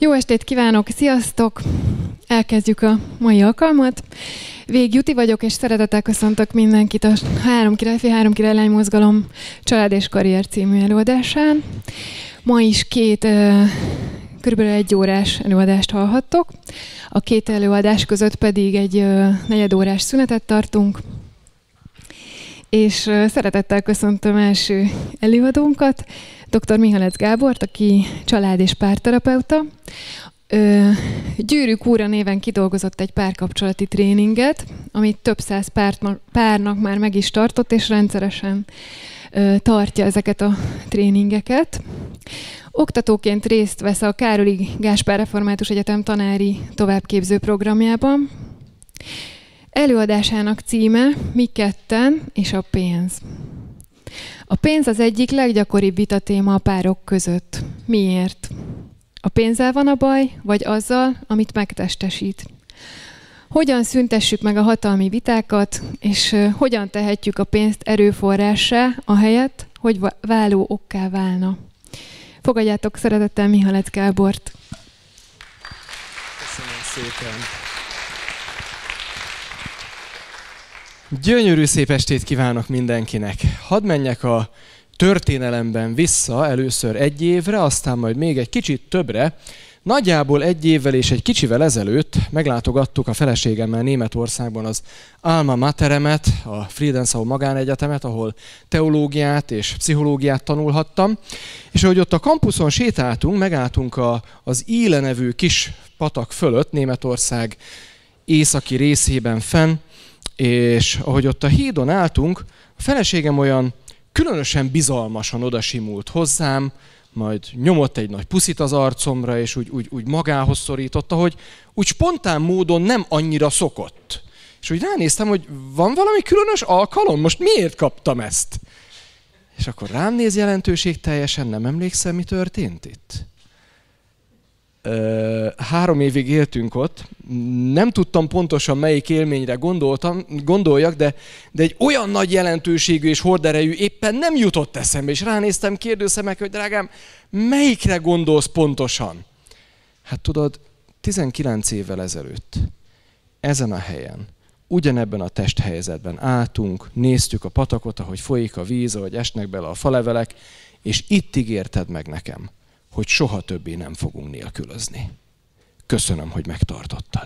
Jó estét kívánok, sziasztok! Elkezdjük a mai alkalmat. Vég Juti vagyok, és szeretettel köszöntök mindenkit a Három Király Lánymozgalom Család és Karrier című előadásán. Ma is két körülbelül 1 órás előadást hallhattok. A két előadás között pedig egy 4 órás szünetet tartunk. És szeretettel köszöntöm első előadónkat, dr. Mihalec Gábort, aki család- és párterapeuta. Gyűrűk úra néven kidolgozott egy párkapcsolati tréninget, amit több száz párnak már meg is tartott, és rendszeresen tartja ezeket a tréningeket. Oktatóként részt vesz a Károli Gáspár Református Egyetem tanári továbbképző programjában. Előadásának címe Mi ketten és a pénz. A pénz az egyik leggyakoribb vitatéma a párok között. Miért? A pénzzel van a baj, vagy azzal, amit megtestesít? Hogyan szüntessük meg a hatalmi vitákat, és hogyan tehetjük a pénzt erőforrássá, ahelyett, hogy váló okká válna? Fogadjátok szeretettel Mihalec Gábort. Köszönöm szépen. Gyönyörű szép estét kívánok mindenkinek. Hadd menjek a történelemben vissza először 1 évre, aztán majd még egy kicsit többre. Nagyjából 1 évvel és egy kicsivel ezelőtt meglátogattuk a feleségemmel Németországban az Alma Materemet, a Friedensau Magánegyetemet, ahol teológiát és pszichológiát tanulhattam. És ahogy ott a kampuszon sétáltunk, megálltunk az Ile nevű kis patak fölött, Németország északi részében fenn, és ahogy ott a hídon álltunk, a feleségem olyan különösen bizalmasan odasimult hozzám, majd nyomott egy nagy puszit az arcomra, és úgy magához szorította, hogy úgy spontán módon nem annyira szokott. És úgy ránéztem, hogy van valami különös alkalom? Most miért kaptam ezt? És akkor rám néz jelentőségteljesen, nem emlékszem, mi történt itt? 3 évig éltünk ott, nem tudtam pontosan melyik élményre gondoljak, de egy olyan nagy jelentőségű és horderejű éppen nem jutott eszembe, és ránéztem kérdőszemekkel, hogy drágám, melyikre gondolsz pontosan? Hát tudod, 19 évvel ezelőtt ezen a helyen, ugyanebben a testhelyzetben álltunk, néztük a patakot, ahogy folyik a víz, ahogy esnek bele a falevelek, és itt ígérted meg nekem, hogy soha többé nem fogunk nélkülözni. Köszönöm, hogy megtartottad.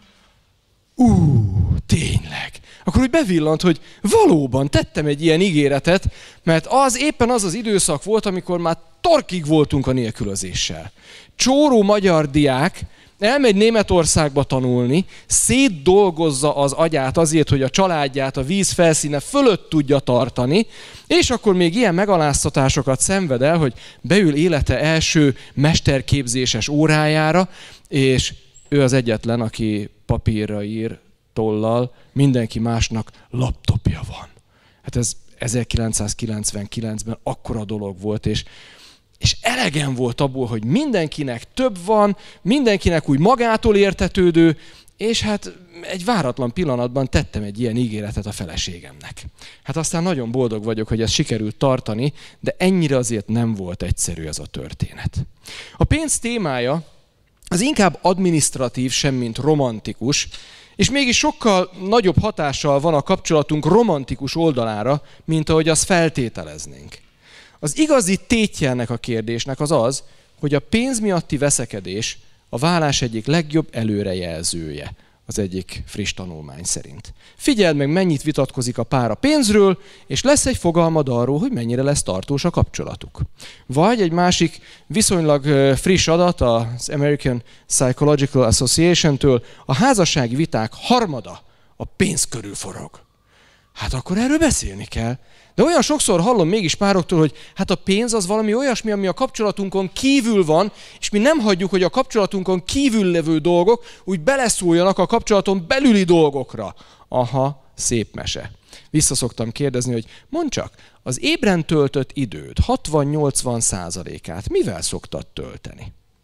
Tényleg. Akkor úgy bevillant, hogy valóban tettem egy ilyen ígéretet, mert éppen az időszak volt, amikor már torkig voltunk a nélkülözéssel. Csóró magyar diák elmegy Németországba tanulni, szétdolgozza az agyát azért, hogy a családját a víz felszíne fölött tudja tartani, és akkor még ilyen megaláztatásokat szenved el, hogy beül élete első mesterképzéses órájára, és ő az egyetlen, aki papírra ír tollal, mindenki másnak laptopja van. Hát ez 1999-ben akkora dolog volt, és elegem volt abból, hogy mindenkinek több van, mindenkinek úgy magától értetődő, és hát egy váratlan pillanatban tettem egy ilyen ígéretet a feleségemnek. Hát aztán nagyon boldog vagyok, hogy ezt sikerült tartani, de ennyire azért nem volt egyszerű ez a történet. A pénz témája az inkább adminisztratív, semmint romantikus, és mégis sokkal nagyobb hatással van a kapcsolatunk romantikus oldalára, mint ahogy azt feltételeznénk. Az igazi tétje ennek a kérdésnek az, hogy a pénz miatti veszekedés a válás egyik legjobb előrejelzője, az egyik friss tanulmány szerint. Figyeld meg, mennyit vitatkozik a pár a pénzről, és lesz egy fogalmad arról, hogy mennyire lesz tartós a kapcsolatuk. Vagy egy másik viszonylag friss adat az American Psychological Association-től, a házassági viták harmada a pénz körül forog. Hát akkor erről beszélni kell. De olyan sokszor hallom mégis pároktól, hogy hát a pénz az valami olyasmi, ami a kapcsolatunkon kívül van, és mi nem hagyjuk, hogy a kapcsolatunkon kívül levő dolgok úgy beleszóljanak a kapcsolaton belüli dolgokra. Aha, szép mese. Vissza szoktam kérdezni, hogy mondd csak, az ébren töltött időd 60-80%-át mivel szoktad tölteni? És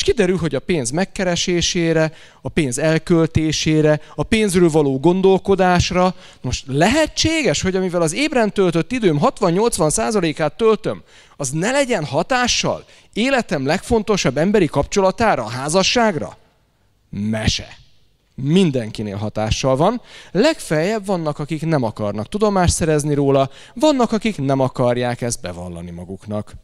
És kiderül, hogy a pénz megkeresésére, a pénz elköltésére, a pénzről való gondolkodásra. Most lehetséges, hogy amivel az ébren töltött időm 60-80%-át töltöm, az ne legyen hatással életem legfontosabb emberi kapcsolatára, a házasságra? Mese. Mindenkinél hatással van. Legfeljebb vannak, akik nem akarnak tudomást szerezni róla, vannak, akik nem akarják ezt bevallani maguknak.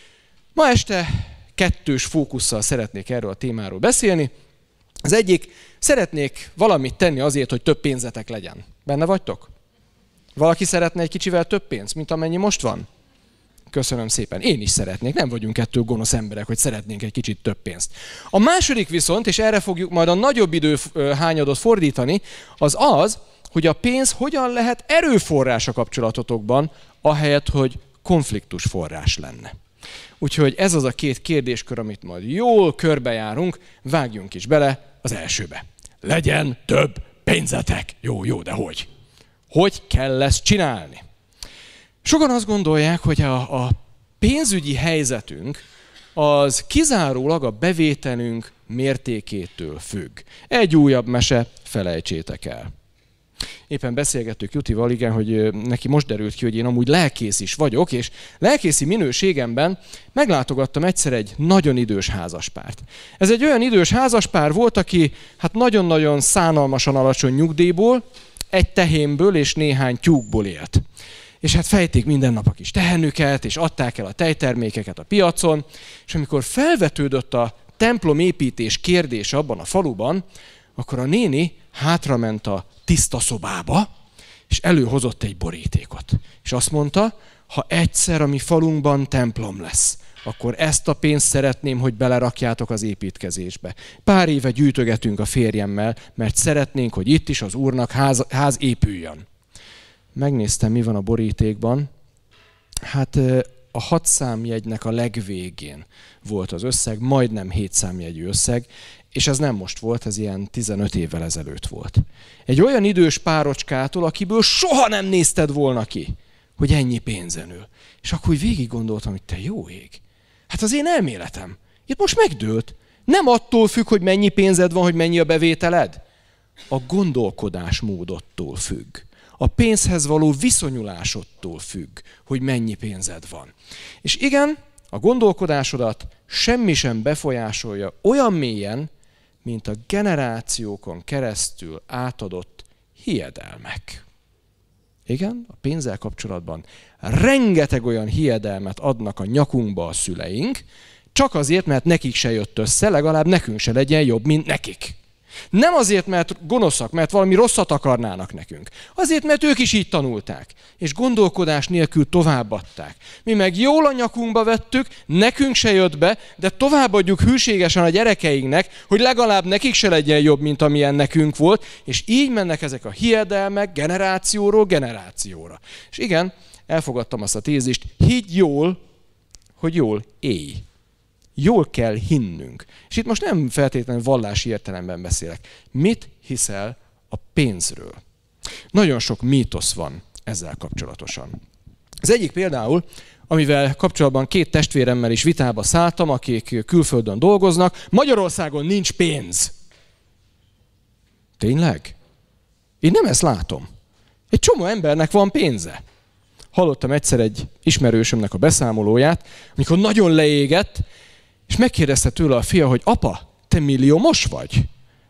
Ma este kettős fókusszal szeretnék erről a témáról beszélni. Az egyik, szeretnék valamit tenni azért, hogy több pénzetek legyen. Benne vagytok? Valaki szeretne egy kicsivel több pénzt, mint amennyi most van? Köszönöm szépen. Én is szeretnék. Nem vagyunk kettő gonosz emberek, hogy szeretnénk egy kicsit több pénzt. A második viszont, és erre fogjuk majd a nagyobb időhányadot fordítani, az, hogy a pénz hogyan lehet erőforrás a kapcsolatotokban, ahelyett, hogy konfliktus forrás lenne. Úgyhogy ez az a két kérdéskör, amit majd jól körbejárunk, vágjunk is bele az elsőbe. Legyen több pénzetek! Jó, de hogy? Hogy kell ezt csinálni? Sokan azt gondolják, hogy a pénzügyi helyzetünk az kizárólag a bevételünk mértékétől függ. Egy újabb mese, felejtsétek el. Éppen beszélgettük Jutival, igen, hogy neki most derült ki, hogy én amúgy lelkész is vagyok, és lelkészi minőségemben meglátogattam egyszer egy nagyon idős házaspárt. Ez egy olyan idős házaspár volt, aki hát nagyon-nagyon szánalmasan alacsony nyugdíjból, egy tehénből és néhány tyúkból élt. És hát fejték minden nap a kis tehenüket, és adták el a tejtermékeket a piacon, és amikor felvetődött a templomépítés kérdése abban a faluban, akkor a néni hátrament a tiszta szobába, és előhozott egy borítékot. És azt mondta, ha egyszer a mi falunkban templom lesz, akkor ezt a pénzt szeretném, hogy belerakjátok az építkezésbe. Pár éve gyűjtögetünk a férjemmel, mert szeretnénk, hogy itt is az Úrnak ház épüljön. Megnéztem, mi van a borítékban. Hát a 6 számjegynek a legvégén volt az összeg, majdnem 7 számjegyű összeg, és ez nem most volt, ez ilyen 15 évvel ezelőtt volt. Egy olyan idős párocskától, akiből soha nem nézted volna ki, hogy ennyi pénzen ül. És akkor úgy végig gondoltam, hogy te jó ég. Hát az én elméletem. Itt most megdőlt. Nem attól függ, hogy mennyi pénzed van, hogy mennyi a bevételed. A gondolkodásmódodtól függ. A pénzhez való viszonyulásodtól függ, hogy mennyi pénzed van. És igen, a gondolkodásodat semmi sem befolyásolja olyan mélyen, mint a generációkon keresztül átadott hiedelmek. Igen, a pénzzel kapcsolatban rengeteg olyan hiedelmet adnak a nyakunkba a szüleink, csak azért, mert nekik se jött össze, legalább nekünk se legyen jobb, mint nekik. Nem azért, mert gonoszak, mert valami rosszat akarnának nekünk. Azért, mert ők is így tanulták. És gondolkodás nélkül továbbadták. Mi meg jól a nyakunkba vettük, nekünk se jött be, de továbbadjuk hűségesen a gyerekeinknek, hogy legalább nekik se legyen jobb, mint amilyen nekünk volt. És így mennek ezek a hiedelmek generációról generációra. És igen, elfogadtam azt a tézist, higgy jól, hogy jól élj. Jól kell hinnünk. És itt most nem feltétlenül vallási értelemben beszélek. Mit hiszel a pénzről? Nagyon sok mítosz van ezzel kapcsolatosan. Az egyik például, amivel kapcsolatban 2 testvéremmel is vitába szálltam, akik külföldön dolgoznak, Magyarországon nincs pénz. Tényleg? Én nem ezt látom. Egy csomó embernek van pénze. Hallottam egyszer egy ismerősömnek a beszámolóját, amikor nagyon leégett, és megkérdezte tőle a fia, hogy apa, te milliómos vagy?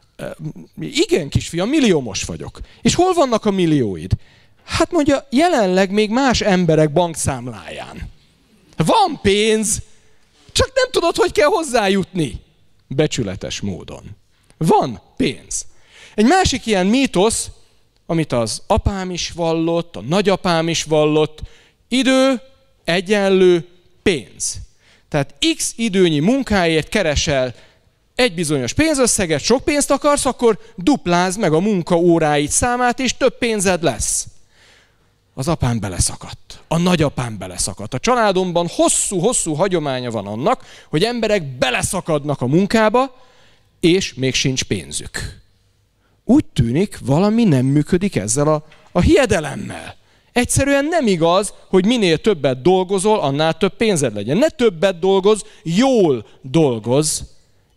Igen, kisfiam, milliómos vagyok. És hol vannak a millióid? Hát mondja, jelenleg még más emberek bankszámláján. Van pénz, csak nem tudod, hogy kell hozzájutni. Becsületes módon. Van pénz. Egy másik ilyen mítosz, amit az apám is vallott, a nagyapám is vallott, idő egyenlő pénz. Tehát x időnyi munkáért keresel egy bizonyos pénzösszeget, sok pénzt akarsz, akkor duplázd meg a munkaóráid számát, és több pénzed lesz. Az apám beleszakadt, a nagyapám beleszakadt. A családomban hosszú-hosszú hagyománya van annak, hogy emberek beleszakadnak a munkába, és még sincs pénzük. Úgy tűnik, valami nem működik ezzel a hiedelemmel. Egyszerűen nem igaz, hogy minél többet dolgozol, annál több pénzed legyen. Ne többet dolgozz, jól dolgozz,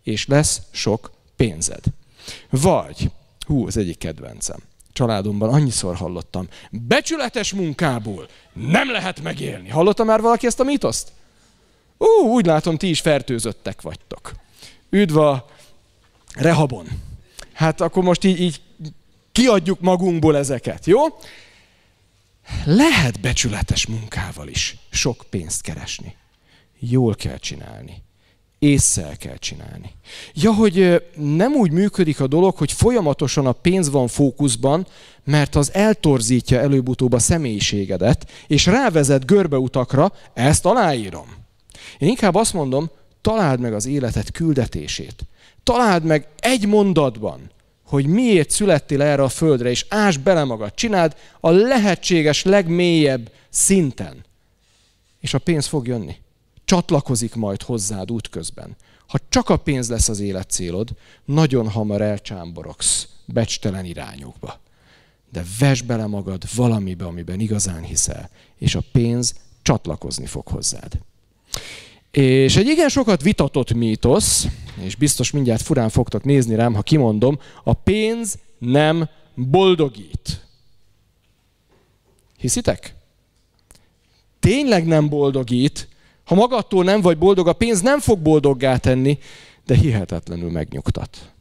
és lesz sok pénzed. Vagy, ez egyik kedvencem. Családomban annyiszor hallottam, becsületes munkából nem lehet megélni. Hallotta már valaki ezt a mítoszt? Úgy látom, ti is fertőzöttek vagytok. Üdv a Rehabon. Hát akkor most így kiadjuk magunkból ezeket, jó? Lehet becsületes munkával is sok pénzt keresni. Jól kell csinálni. Ésszel kell csinálni. Ja, hogy nem úgy működik a dolog, hogy folyamatosan a pénz van fókuszban, mert az eltorzítja előbb-utóbb a személyiségedet, és rávezet görbeutakra, ezt aláírom. Én inkább azt mondom, találd meg az életed küldetését. Találd meg egy mondatban, hogy miért születtél erre a földre, és ásd bele magad. Csináld a lehetséges legmélyebb szinten. És a pénz fog jönni. Csatlakozik majd hozzád útközben. Ha csak a pénz lesz az életcélod, nagyon hamar elcsámborogsz becstelen irányokba. De vesd bele magad valamibe, amiben igazán hiszel, és a pénz csatlakozni fog hozzád. És egy igen sokat vitatott mítosz, és biztos mindjárt furán fogtok nézni rám, ha kimondom, a pénz nem boldogít. Hiszitek? Tényleg nem boldogít. Ha magadtól nem vagy boldog, a pénz nem fog boldoggá tenni, de hihetetlenül megnyugtat.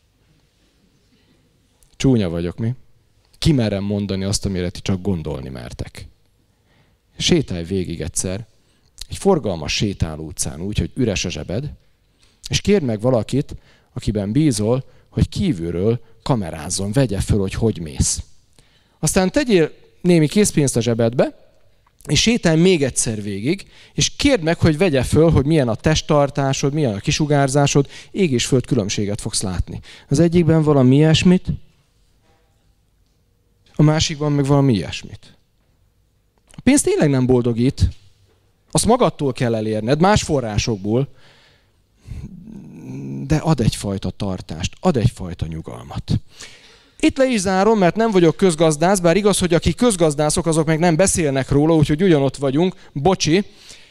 Csúnya vagyok, mi? Kimerem mondani azt, amire ti csak gondolni mertek. Sétálj végig egyszer, egy forgalmas sétáló utcán úgy, hogy üres a zsebed, és kérd meg valakit, akiben bízol, hogy kívülről kamerázzon, vegye föl, hogy mész. Aztán tegyél némi készpénzt a zsebedbe, és sétálj még egyszer végig, és kérd meg, hogy vegye föl, hogy milyen a testtartásod, milyen a kisugárzásod, ég és föld különbséget fogsz látni. Az egyikben valami ilyesmit, a másikban meg valami ilyesmit. A pénz tényleg nem boldogít, azt magadtól kell elérned, más forrásokból, de ad egyfajta tartást, ad egyfajta nyugalmat. Itt le is zárom, mert nem vagyok közgazdász, bár igaz, hogy akik közgazdászok, azok meg nem beszélnek róla, úgyhogy ugyanott vagyunk, bocsi,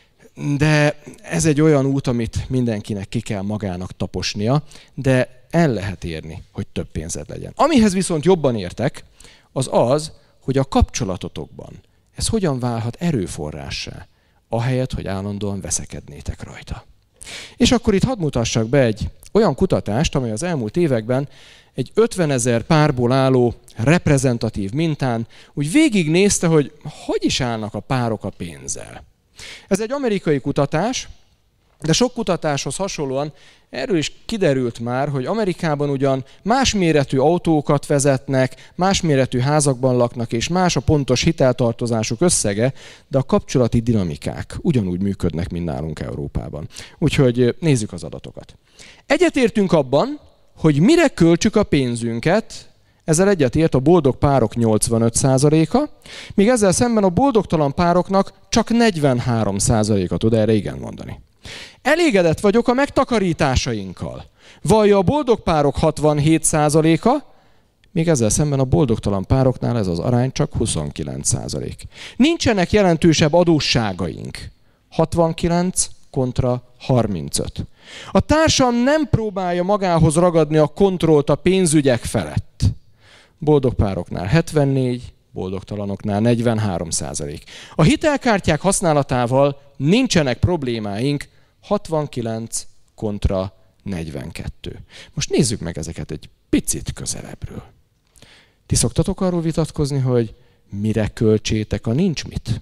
de ez egy olyan út, amit mindenkinek ki kell magának taposnia, de el lehet érni, hogy több pénzed legyen. Amihez viszont jobban értek, az, hogy a kapcsolatotokban ez hogyan válhat erőforrássá, ahelyett, hogy állandóan veszekednétek rajta. És akkor itt hadd mutassak be egy olyan kutatást, amely az elmúlt években egy 50 000 párból álló reprezentatív mintán úgy végignézte, hogy is állnak a párok a pénzzel. Ez egy amerikai kutatás, de sok kutatáshoz hasonlóan erről is kiderült már, hogy Amerikában ugyan más méretű autókat vezetnek, más méretű házakban laknak, és más a pontos hiteltartozásuk összege, de a kapcsolati dinamikák ugyanúgy működnek, mint nálunk Európában. Úgyhogy nézzük az adatokat. Egyetértünk abban, hogy mire költsük a pénzünket, ezzel egyetért a boldog párok 85%-a, míg ezzel szemben a boldogtalan pároknak csak 43%-a tud erre igen mondani. Elégedett vagyok a megtakarításainkkal. Vallja a boldog párok 67%-a, míg ezzel szemben a boldogtalan pároknál ez az arány csak 29%. Nincsenek jelentősebb adósságaink. 69 kontra 35. A társam nem próbálja magához ragadni a kontrollt a pénzügyek felett. Boldog pároknál 74, boldogtalanoknál 43%. A hitelkártyák használatával nincsenek problémáink, 69 kontra 42. Most nézzük meg ezeket egy picit közelebbről. Ti szoktatok arról vitatkozni, hogy mire költsétek a nincs mit?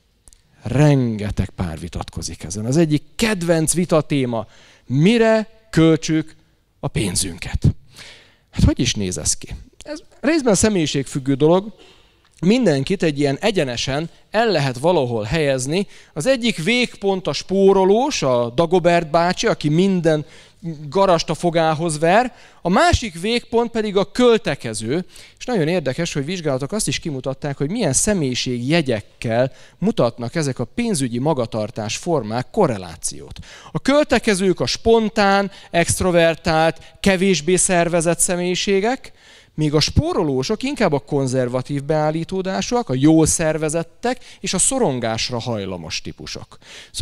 Rengeteg pár vitatkozik ezen. Az egyik kedvenc vitatéma, mire költsük a pénzünket? Hát hogy is néz ez ki? Ez részben személyiségfüggő dolog. Mindenkit egy ilyen egyenesen el lehet valahol helyezni. Az egyik végpont a spórolós, a Dagobert bácsi, aki minden garast a fogához ver, a másik végpont pedig a költekező, és nagyon érdekes, hogy vizsgálatok azt is kimutatták, hogy milyen személyiségjegyekkel mutatnak ezek a pénzügyi magatartás formák korrelációt. A költekezők a spontán, extrovertált, kevésbé szervezett személyiségek, míg a spórolósok inkább a konzervatív beállítódásúak, a jól szervezettek és a szorongásra hajlamos típusok. Szóval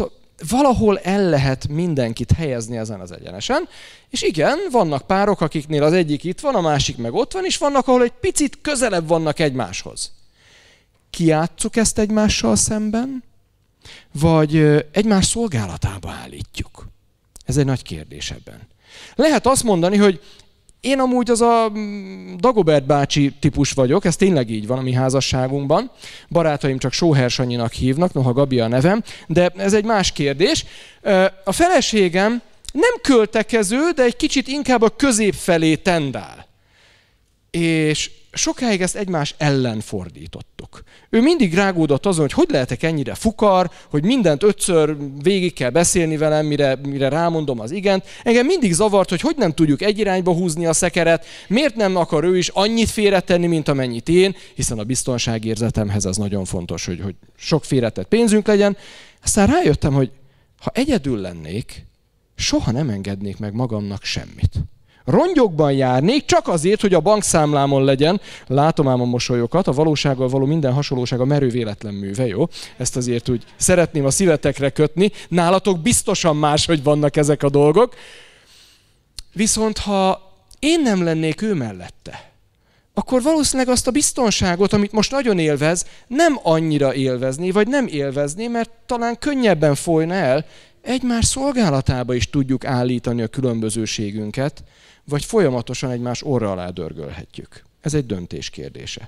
valahol el lehet mindenkit helyezni ezen az egyenesen, és igen, vannak párok, akiknél az egyik itt van, a másik meg ott van, és vannak, ahol egy picit közelebb vannak egymáshoz. Kijátsszuk ezt egymással szemben, vagy egymás szolgálatába állítjuk? Ez egy nagy kérdés ebben. Lehet azt mondani, hogy én amúgy az a Dagobert bácsi típus vagyok, ez tényleg így van a mi házasságunkban. Barátaim csak Sóher Sanyinak hívnak, noha Gabi a nevem, de ez egy más kérdés. A feleségem nem költekező, de egy kicsit inkább a közép felé tendál. És sokáig ezt egymás ellen fordítottuk. Ő mindig rágódott azon, hogy lehetek ennyire fukar, hogy mindent 5-ször végig kell beszélni velem, mire rámondom az igent. Engem mindig zavart, hogy nem tudjuk egy irányba húzni a szekeret, miért nem akar ő is annyit félretenni, mint amennyit én, hiszen a biztonságérzetemhez az nagyon fontos, hogy sok félretett pénzünk legyen. Aztán rájöttem, hogy ha egyedül lennék, soha nem engednék meg magamnak semmit. Rongyokban járnék, csak azért, hogy a bankszámlámon legyen, látom ám a mosolyokat, a valósággal való minden hasonlóság a merő véletlen műve, jó? Ezt azért úgy szeretném a szívetekre kötni, nálatok biztosan máshogy vannak ezek a dolgok. Viszont ha én nem lennék ő mellette, akkor valószínűleg azt a biztonságot, amit most nagyon élvez, nem annyira élvezni, vagy nem élvezni, mert talán könnyebben folyna el, egymás szolgálatába is tudjuk állítani a különbözőségünket, vagy folyamatosan egymás orra alá dörgölhetjük. Ez egy döntés kérdése.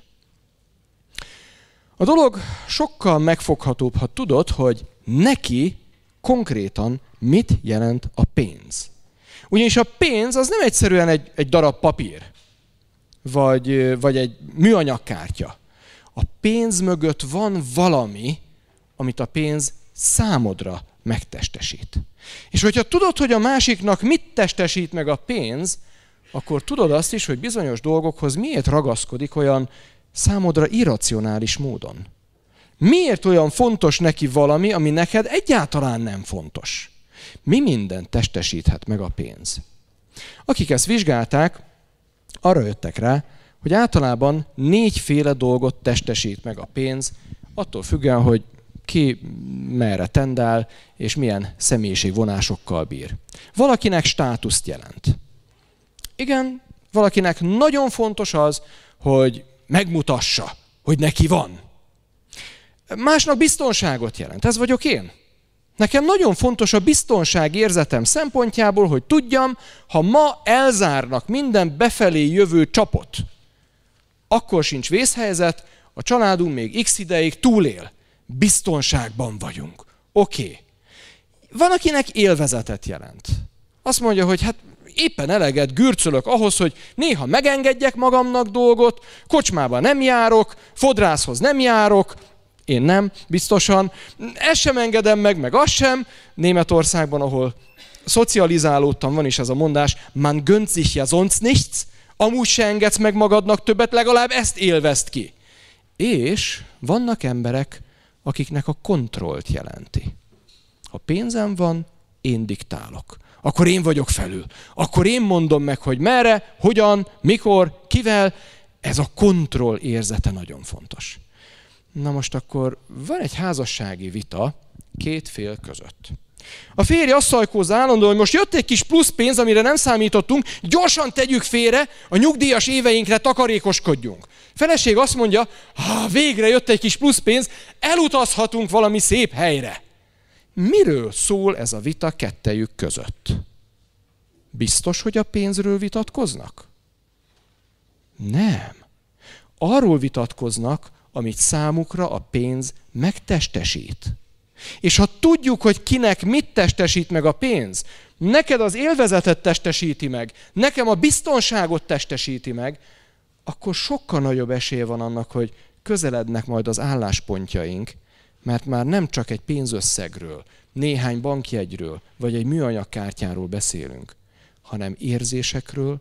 A dolog sokkal megfoghatóbb, ha tudod, hogy neki konkrétan mit jelent a pénz. Ugyanis a pénz az nem egyszerűen egy darab papír, vagy egy műanyagkártya. A pénz mögött van valami, amit a pénz számodra megtestesít. És hogyha tudod, hogy a másiknak mit testesít meg a pénz, akkor tudod azt is, hogy bizonyos dolgokhoz miért ragaszkodik olyan számodra irracionális módon. Miért olyan fontos neki valami, ami neked egyáltalán nem fontos? Mi mindent testesíthet meg a pénz? Akik ezt vizsgálták, arra jöttek rá, hogy általában 4 dolgot testesít meg a pénz, attól függően, hogy ki merre tendál, és milyen személyiségvonásokkal bír. Valakinek státuszt jelent. Igen, valakinek nagyon fontos az, hogy megmutassa, hogy neki van. Másnak biztonságot jelent. Ez vagyok én. Nekem nagyon fontos a biztonságérzetem szempontjából, hogy tudjam, ha ma elzárnak minden befelé jövő csapot, akkor sincs vészhelyzet, a családunk még x ideig túlél. Biztonságban vagyunk. Oké. Van, akinek élvezetet jelent. Azt mondja, hogy hát éppen eleget gürcölök ahhoz, hogy néha megengedjek magamnak dolgot, kocsmába nem járok, fodrászhoz nem járok, én nem, biztosan. Ezt sem engedem meg azt sem. Németországban, ahol szocializálódtam, van is ez a mondás, man gönnt sich ja sonst nichts, amúgy se engedsz meg magadnak többet, legalább ezt élvezd ki. És vannak emberek, akiknek a kontrollt jelenti. Ha pénzem van, én diktálok. Akkor én vagyok felül. Akkor én mondom meg, hogy merre, hogyan, mikor, kivel. Ez a kontroll érzete nagyon fontos. Na most akkor van egy házassági vita 2 fél között. A férj azt szajkózza állandóan, hogy most jött egy kis plusz pénz, amire nem számítottunk, gyorsan tegyük félre, a nyugdíjas éveinkre takarékoskodjunk. Feleség azt mondja, végre jött egy kis plusz pénz, elutazhatunk valami szép helyre. Miről szól ez a vita kettejük között? Biztos, hogy a pénzről vitatkoznak? Nem. Arról vitatkoznak, amit számukra a pénz megtestesít. És ha tudjuk, hogy kinek mit testesít meg a pénz, neked az élvezetet testesíti meg, nekem a biztonságot testesíti meg, akkor sokkal nagyobb esélye van annak, hogy közelednek majd az álláspontjaink, mert már nem csak egy pénzösszegről, néhány bankjegyről, vagy egy műanyagkártyáról beszélünk, hanem érzésekről,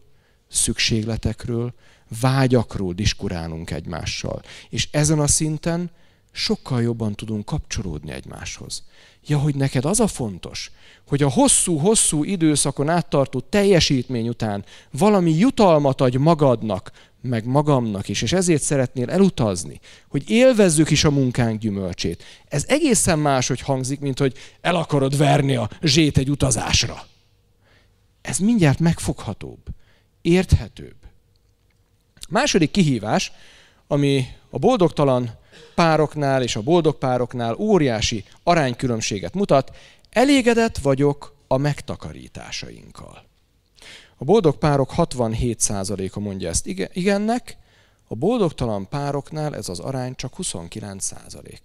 szükségletekről, vágyakról diskurálunk egymással. És ezen a szinten sokkal jobban tudunk kapcsolódni egymáshoz. Ja, hogy neked az a fontos, hogy a hosszú-hosszú időszakon áttartó teljesítmény után valami jutalmat adj magadnak, meg magamnak is, és ezért szeretnél elutazni, hogy élvezzük is a munkánk gyümölcsét. Ez egészen máshogy hangzik, mint hogy el akarod verni a zsét egy utazásra. Ez mindjárt megfoghatóbb, érthetőbb. Második kihívás, ami a boldogtalan pároknál és a boldog pároknál óriási aránykülönbséget mutat, elégedett vagyok a megtakarításainkkal. A boldog párok 67%-a mondja ezt igennek, a boldogtalan pároknál ez az arány csak 29%.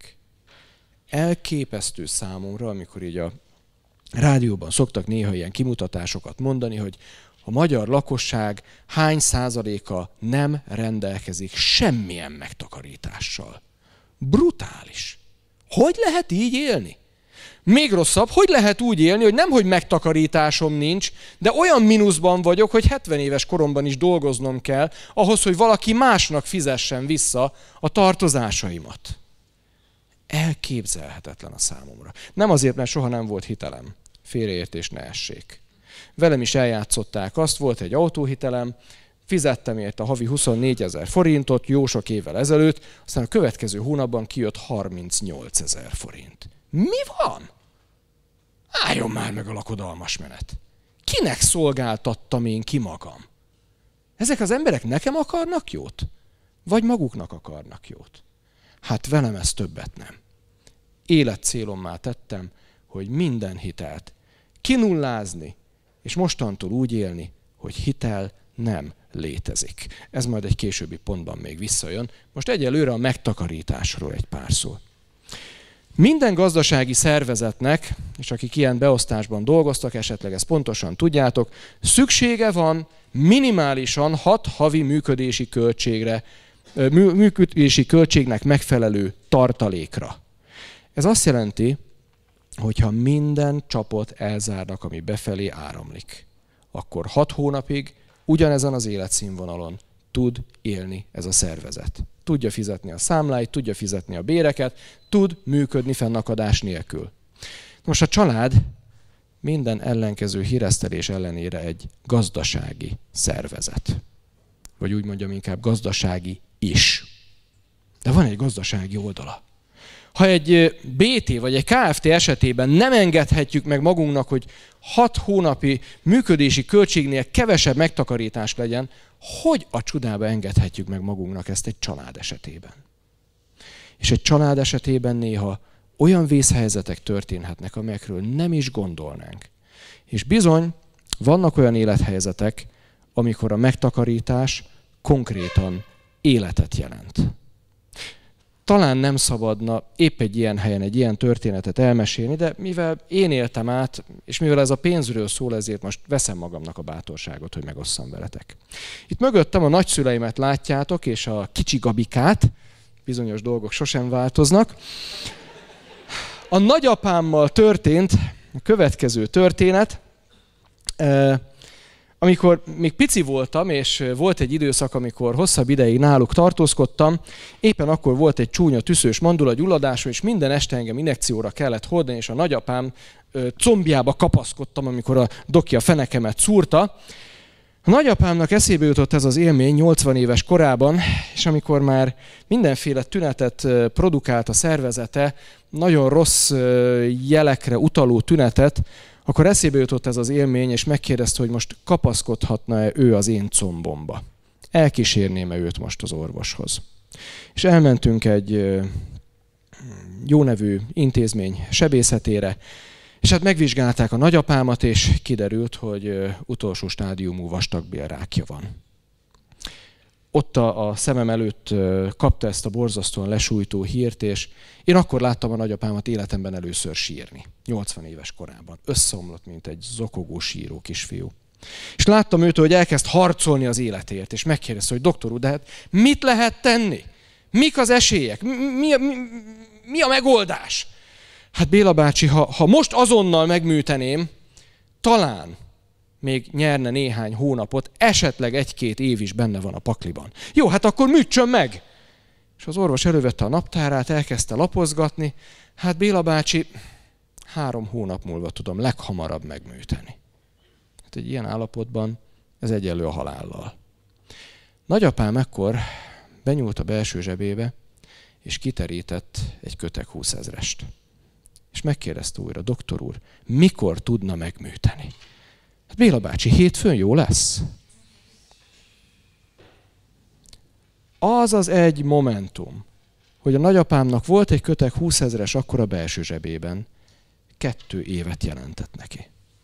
Elképesztő számomra, amikor így a rádióban szoktak néha ilyen kimutatásokat mondani, hogy a magyar lakosság hány százaléka nem rendelkezik semmilyen megtakarítással. Brutális. Hogy lehet így élni? Még rosszabb, hogy lehet úgy élni, hogy nemhogy megtakarításom nincs, de olyan mínuszban vagyok, hogy 70 éves koromban is dolgoznom kell, ahhoz, hogy valaki másnak fizessen vissza a tartozásaimat. Elképzelhetetlen a számomra. Nem azért, mert soha nem volt hitelem. Félreértés ne essék. Velem is eljátszották azt, volt egy autóhitelem, fizettem érte havi 24 000 forintot jó sok évvel ezelőtt, aztán a következő hónapban kijött 38 000 forint. Mi van? Álljon már meg a lakodalmas menet. Kinek szolgáltattam én ki magam? Ezek az emberek nekem akarnak jót? Vagy maguknak akarnak jót? Hát velem ez többet nem. Életcélommá tettem, hogy minden hitelt kinullázni, és mostantól úgy élni, hogy hitel nem létezik. Ez majd egy későbbi pontban még visszajön. Most egyelőre a megtakarításról egy pár szó. Minden gazdasági szervezetnek, és akik ilyen beosztásban dolgoztak, esetleg ezt pontosan tudjátok, szüksége van minimálisan 6 havi működési költségnek megfelelő tartalékra. Ez azt jelenti, hogyha minden csapot elzárnak, ami befelé áramlik, akkor 6 hónapig ugyanezen az életszínvonalon tud élni ez a szervezet. Tudja fizetni a számláit, tudja fizetni a béreket, tud működni fennakadás nélkül. Most a család minden ellenkező híresztelés ellenére egy gazdasági szervezet. Vagy úgy mondjam, inkább gazdasági is. De van egy gazdasági oldala. Ha egy BT vagy egy Kft. Esetében nem engedhetjük meg magunknak, hogy 6 hónapi működési költségnél kevesebb megtakarítás legyen, hogy a csodába engedhetjük meg magunknak ezt egy család esetében? És egy család esetében néha olyan vészhelyzetek történhetnek, amelyekről nem is gondolnánk. És bizony, vannak olyan élethelyzetek, amikor a megtakarítás konkrétan életet jelent. Talán nem szabadna épp egy ilyen helyen, egy ilyen történetet elmesélni, de mivel én éltem át, és mivel ez a pénzről szól, ezért most veszem magamnak a bátorságot, hogy megosszam veletek. Itt mögöttem a nagyszüleimet látjátok, és a kicsi Gabikát, bizonyos dolgok sosem változnak. A nagyapámmal történt a következő történet, amikor még pici voltam, és volt egy időszak, amikor hosszabb ideig náluk tartózkodtam, éppen akkor volt egy csúnya tüszős mandulagyulladásom, és minden este engem injekcióra kellett hordani, és a nagyapám combjába kapaszkodtam, amikor a doki a fenekemet szúrta. A nagyapámnak eszébe jutott ez az élmény 80 éves korában, és amikor már mindenféle tünetet produkált a szervezete, nagyon rossz jelekre utaló tünetet, akkor eszébe jutott ez az élmény, és megkérdezte, hogy most kapaszkodhatna-e ő az én combomba. Elkísérném-e őt most az orvoshoz. És elmentünk egy jó nevű intézmény sebészetére, és hát megvizsgálták a nagyapámat, és kiderült, hogy utolsó stádiumú vastagbélrákja van. Ott a szemem előtt kapta ezt a borzasztóan lesújtó hírt, és én akkor láttam a nagyapámat életemben először sírni. 80 éves korában. Összeomlott, mint egy zokogó, síró kisfiú. És láttam őt, hogy elkezd harcolni az életért, és megkérdezte, hogy doktor úr, de hát mit lehet tenni? Mik az esélyek? Mi a megoldás? Hát Béla bácsi, ha most azonnal megműteném, talán még nyerne néhány hónapot, esetleg 1-2 év is benne van a pakliban. Jó, hát akkor műtsön meg! És az orvos elővette a naptárát, elkezdte lapozgatni. Hát Béla bácsi, 3 hónap múlva tudom leghamarabb megműteni. Hát egy ilyen állapotban ez egyenlő a halállal. Nagyapám ekkor benyúlt a belső zsebébe, és kiterített egy kötek 20 000-est. És megkérdezte újra, doktor úr, mikor tudna megműteni? Hát Béla bácsi, hétfőn jó lesz? Az az egy momentum, hogy a nagyapámnak volt egy kötek 20 000-es akkora belső zsebében, 2 évet jelentett neki.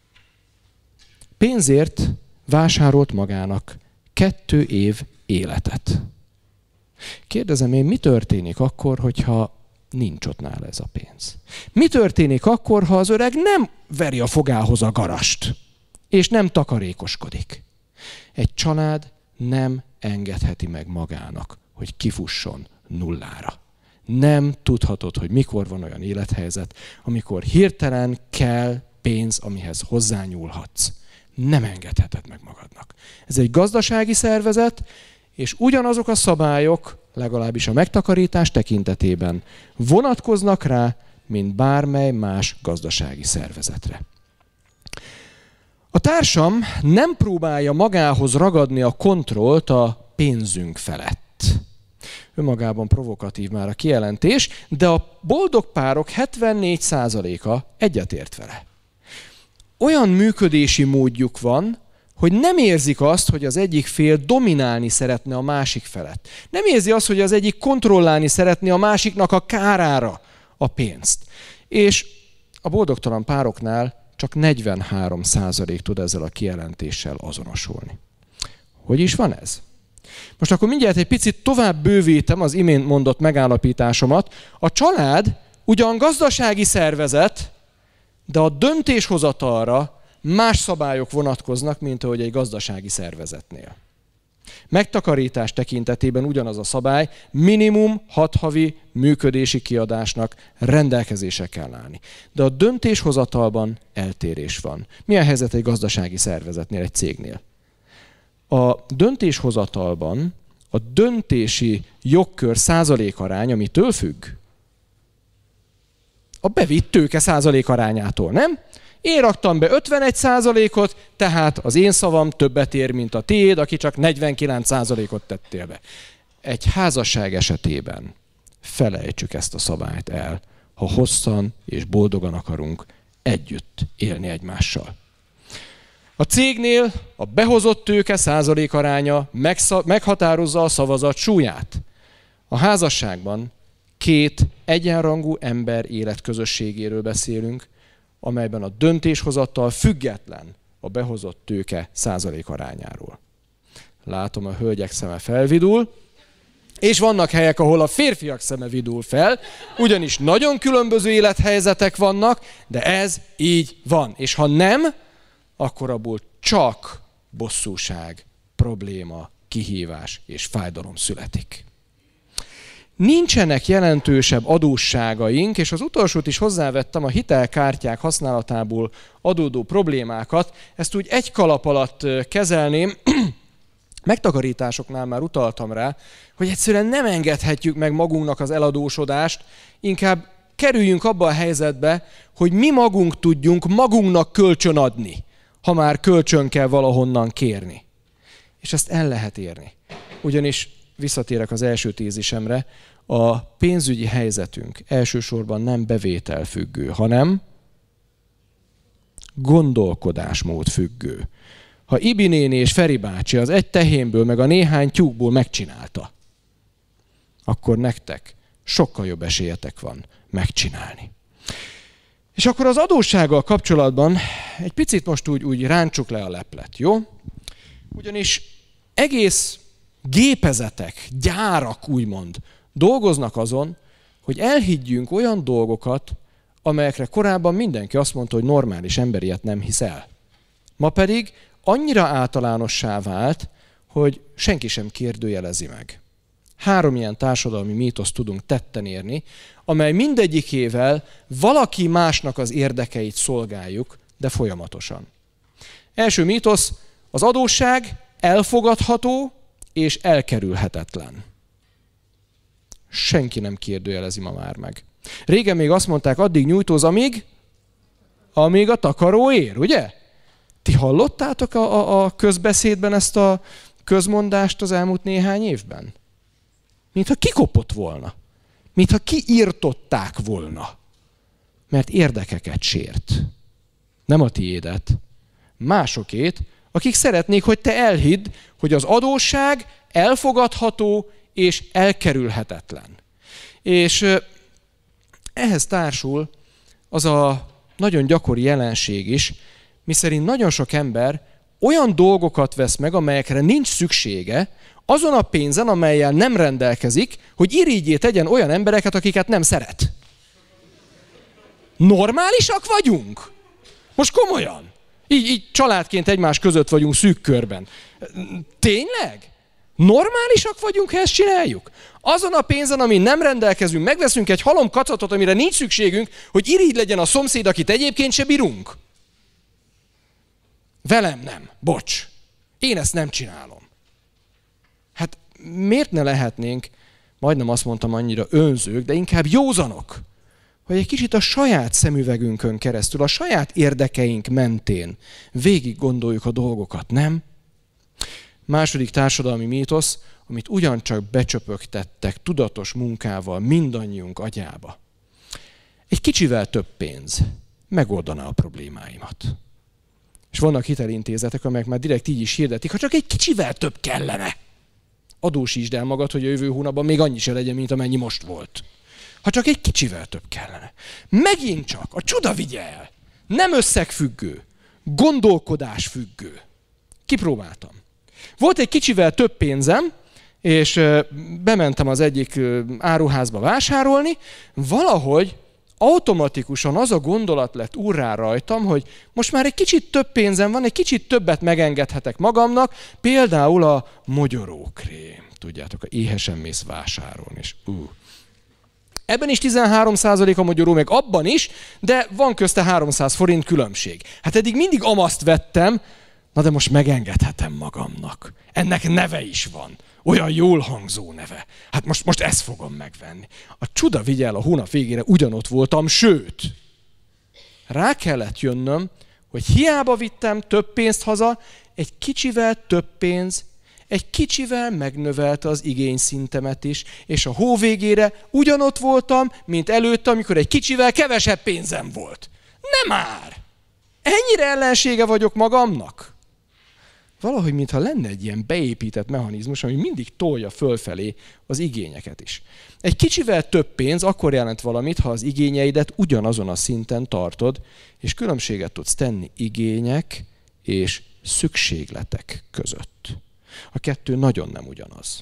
Pénzért vásárolt magának 2 év életet. Kérdezem én, mi történik akkor, hogyha nincs ott nála ez a pénz? Mi történik akkor, ha az öreg nem veri a fogához a garast, és nem takarékoskodik? Egy család nem engedheti meg magának, hogy kifusson nullára. Nem tudhatod, hogy mikor van olyan élethelyzet, amikor hirtelen kell pénz, amihez hozzányúlhatsz. Nem engedheted meg magadnak. Ez egy gazdasági szervezet, és ugyanazok a szabályok, legalábbis a megtakarítás tekintetében vonatkoznak rá, mint bármely más gazdasági szervezetre. A társam nem próbálja magához ragadni a kontrollt a pénzünk felett. Önmagában provokatív már a kijelentés, de a boldog párok 74%-a egyetért vele. Olyan működési módjuk van, hogy nem érzik azt, hogy az egyik fél dominálni szeretne a másik felett. Nem érzi azt, hogy az egyik kontrollálni szeretné a másiknak a kárára a pénzt. És a boldogtalan pároknál csak 43% tud ezzel a kijelentéssel azonosulni. Hogy is van ez? Most akkor mindjárt egy picit tovább bővítem az imént mondott megállapításomat. A család ugyan gazdasági szervezet, de a döntéshozatalra más szabályok vonatkoznak, mint ahogy egy gazdasági szervezetnél. Megtakarítás tekintetében ugyanaz a szabály, minimum 6 havi működési kiadásnak rendelkezésre kell állni. De a döntéshozatalban eltérés van. Milyen helyzet egy gazdasági szervezetnél, egy cégnél? A döntéshozatalban a döntési jogkör százalékaránya mitől függ? A bevitt tőke százalékarányától, nem? Én raktam be 51%-ot, tehát az én szavam többet ér, mint a tiéd, aki csak 49%-ot tettél be. Egy házasság esetében felejtsük ezt a szabályt el, ha hosszan és boldogan akarunk együtt élni egymással. A cégnél a behozott tőke százalékaránya meghatározza a szavazat súlyát. A házasságban 2 egyenrangú ember életközösségéről beszélünk, amelyben a döntéshozattal független a behozott tőke százalékarányáról. Látom, a hölgyek szeme felvidul, és vannak helyek, ahol a férfiak szeme vidul fel, ugyanis nagyon különböző élethelyzetek vannak, de ez így van. És ha nem, akkor abból csak bosszúság, probléma, kihívás és fájdalom születik. Nincsenek jelentősebb adósságaink, és az utolsót is hozzávettem, a hitelkártyák használatából adódó problémákat. Ezt úgy egy kalap alatt kezelném. Megtakarításoknál már utaltam rá, hogy egyszerűen nem engedhetjük meg magunknak az eladósodást, inkább kerüljünk abba a helyzetbe, hogy mi magunk tudjunk magunknak kölcsön adni, ha már kölcsön kell valahonnan kérni. És ezt el lehet érni. Ugyanis visszatérek az első tézisemre, a pénzügyi helyzetünk elsősorban nem bevételfüggő, hanem gondolkodásmód függő. Ha Ibi néni és Feri bácsi az egy tehénből meg a néhány tyúkból megcsinálta, akkor nektek sokkal jobb esélyetek van megcsinálni. És akkor az adóssággal kapcsolatban egy picit most úgy rántsuk le a leplet, jó? Ugyanis egész gépezetek, gyárak úgymond dolgoznak azon, hogy elhiggyünk olyan dolgokat, amelyekre korábban mindenki azt mondta, hogy normális ember ilyet nem hisz el. Ma pedig annyira általánossá vált, hogy senki sem kérdőjelezi meg. 3 ilyen társadalmi mítoszt tudunk tetten érni, amely mindegyikével valaki másnak az érdekeit szolgáljuk, de folyamatosan. Első mítosz, az adósság elfogadható és elkerülhetetlen. senki nem kérdőjelezi ma már meg. Régen még azt mondták, addig nyújtóz, amíg a takaró ér, ugye? Ti hallottátok a közbeszédben ezt a közmondást az elmúlt néhány évben? Mintha kikopott volna. Mintha kiirtották volna. Mert érdekeket sért. Nem a tiédet. Másokét, akik szeretnék, hogy te elhidd, hogy az adósság elfogadható és elkerülhetetlen. És ehhez társul az a nagyon gyakori jelenség is, miszerint nagyon sok ember olyan dolgokat vesz meg, amelyekre nincs szüksége, azon a pénzen, amellyel nem rendelkezik, hogy iriglyét tegyen olyan embereket, akiket nem szeret. Normálisak vagyunk? Most komolyan. Így családként egymás között vagyunk szűk körben. Tényleg? Normálisak vagyunk, ha ezt csináljuk? Azon a pénzen, amin nem rendelkezünk, megveszünk egy halom kacatot, amire nincs szükségünk, hogy irigy legyen a szomszéd, akit egyébként se bírunk. Velem nem. Bocs. Én ezt nem csinálom. Hát miért ne lehetnénk, majdnem azt mondtam annyira önzők, de inkább józanok, hogy egy kicsit a saját szemüvegünkön keresztül, a saját érdekeink mentén végig gondoljuk a dolgokat, nem? Második társadalmi mítosz, amit ugyancsak becsöpögtettek tudatos munkával mindannyiunk agyába. Egy kicsivel több pénz megoldaná a problémáimat. És vannak hitelintézetek, amelyek már direkt így is hirdetik, ha csak egy kicsivel több kellene. Adósítsd el magad, hogy a jövő hónapban még annyi se legyen, mint amennyi most volt. Ha csak egy kicsivel több kellene. Megint csak, a csuda vigye el. Nem összegfüggő, gondolkodásfüggő. Kipróbáltam. Volt egy kicsivel több pénzem, és bementem az egyik áruházba vásárolni, valahogy automatikusan az a gondolat lett úrrá rajtam, hogy most már egy kicsit több pénzem van, egy kicsit többet megengedhetek magamnak, például a mogyorókrém. Tudjátok, éhesen mész vásárolni, és Ebben is 13% a mogyoró, meg abban is, de van közte 300 forint különbség. Hát eddig mindig amaszt vettem, na de most megengedhetem magamnak. Ennek neve is van. Olyan jól hangzó neve. Hát most ezt fogom megvenni. A csuda vigye el, a hónap végére ugyanott voltam, sőt, rá kellett jönnöm, hogy hiába vittem több pénzt haza, egy kicsivel több pénz, egy kicsivel megnövelte az igényszintemet is, és a hó végére ugyanott voltam, mint előtte, amikor egy kicsivel kevesebb pénzem volt. Nem már! Ennyire ellensége vagyok magamnak? Valahogy, mintha lenne egy ilyen beépített mechanizmus, ami mindig tolja fölfelé az igényeket is. Egy kicsivel több pénz akkor jelent valamit, ha az igényeidet ugyanazon a szinten tartod, és különbséget tudsz tenni igények és szükségletek között. A kettő nagyon nem ugyanaz.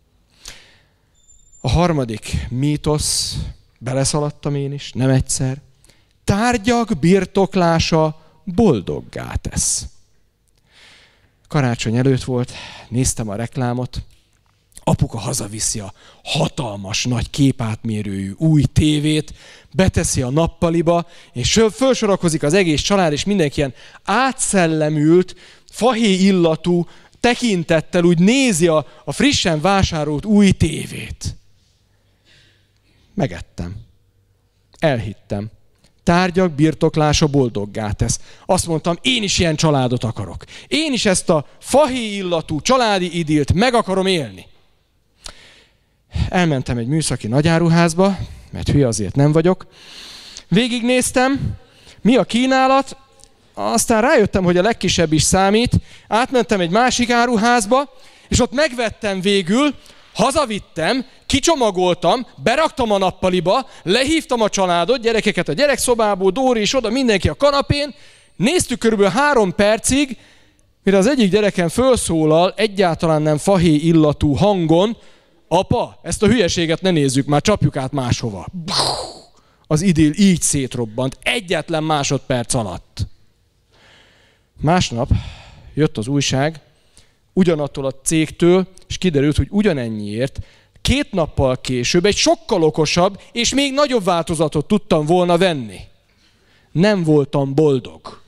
A harmadik mítosz, beleszaladtam én is, nem egyszer, tárgyak birtoklása boldoggá tesz. Karácsony előtt volt, néztem a reklámot, apuka hazaviszi a hatalmas, nagy képátmérőjű új tévét, beteszi a nappaliba, és felsorakozik az egész család, és mindenki ilyen átszellemült, fahéj illatú tekintettel úgy nézi a frissen vásárolt új tévét. Megettem. Elhittem. Tárgyak birtoklása boldoggá tesz. Azt mondtam, én is ilyen családot akarok. Én is ezt a fahéj illatú családi idilt meg akarom élni. Elmentem egy műszaki nagyáruházba, mert hülye azért nem vagyok. Végignéztem, mi a kínálat, aztán rájöttem, hogy a legkisebb is számít. Átmentem egy másik áruházba, és ott megvettem végül, hazavittem, kicsomagoltam, beraktam a nappaliba, lehívtam a családot, gyerekeket a gyerekszobából, Dóri is oda, mindenki a kanapén. Néztük körülbelül 3 percig, mire az egyik gyerekem fölszólal, egyáltalán nem fahéj illatú hangon, apa, ezt a hülyeséget ne nézzük, már csapjuk át máshova. Az idill így szétrobbant, egyetlen másodperc alatt. Másnap jött az újság, ugyanattól a cégtől, és kiderült, hogy ugyanennyiért 2 nappal később egy sokkal okosabb és még nagyobb változatot tudtam volna venni. Nem voltam boldog.